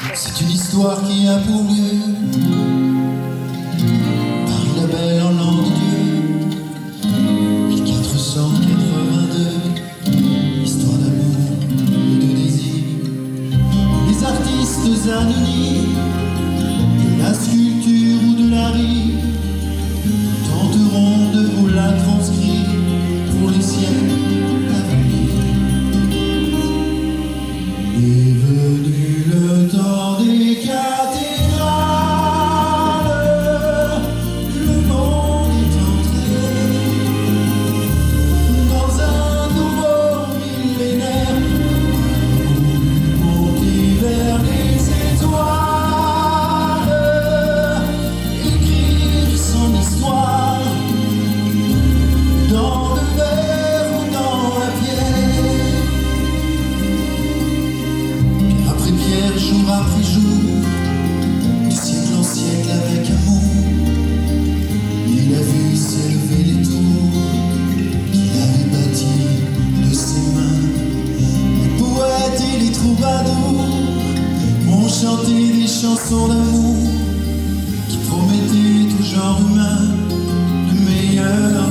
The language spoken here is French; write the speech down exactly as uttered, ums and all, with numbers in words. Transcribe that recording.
C'est une histoire qui a pour lieu Paris la belle en l'an de Dieu mille quatre cent quatre-vingt-deux. Histoire d'amour et de désir. Les artistes anonymes de la sculpture ou de la rime tenteront de vous la transcrire pour les siècles à venir. Est venu le temps des cathédrales, le monde est entré dans un nouveau millénaire, monter vers les étoiles, écrire son histoire dans le verre ou dans la pierre. Pierre après pierre, jour après jour, de siècle en siècle avec amour, il a vu s'élever les tours qu'il avait bâties de ses mains. Les poètes et les troubadours ont chanté des chansons d'amour qui promettaient au genre humain le meilleur